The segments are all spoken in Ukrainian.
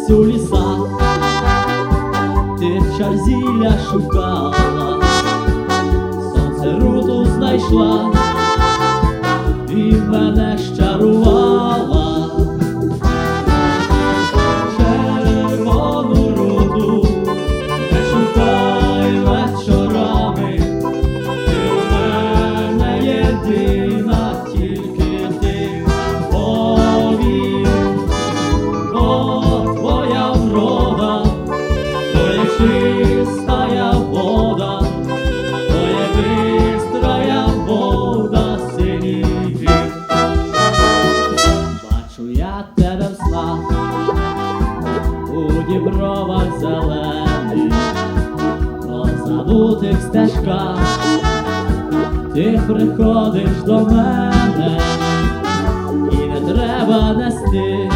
десь у лісах, ти в чарзілля шукала, сонце руту знайшла і мене щарувала. Червону руту не шукай вечорами, ти у мене єдина, тільки ти. Повір, бо твоя врода, то є чистая вода, то є бистрая вода синіх рік. Бачу я тебе в снах, у дібровах зелених, по забутих стежках ти приходиш до мене, і не треба нести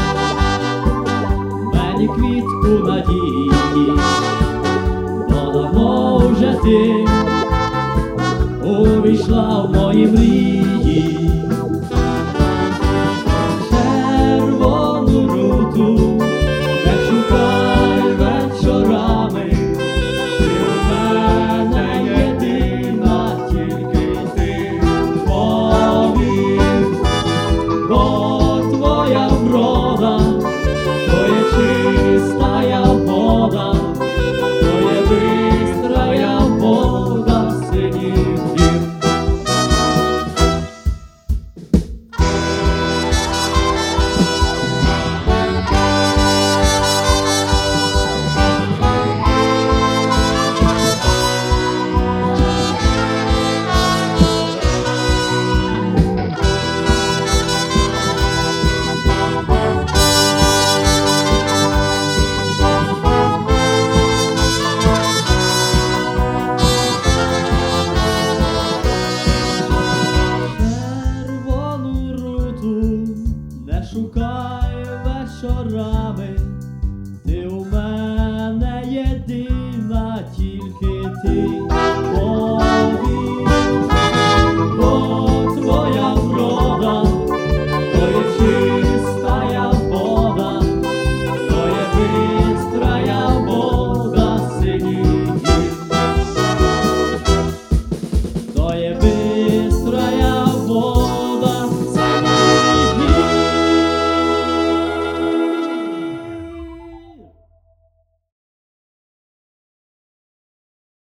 мені квітку надії, бо давно вже ти увійшла в мої мрії. Червону руту не шукай вечорами, ти у мене єдина, тільки ти. Повір, бо твоя врода, то є чистая вода, то є бистрая вода синіх гір. Не шукай вечорами, ти у мене єдина, тільки ти.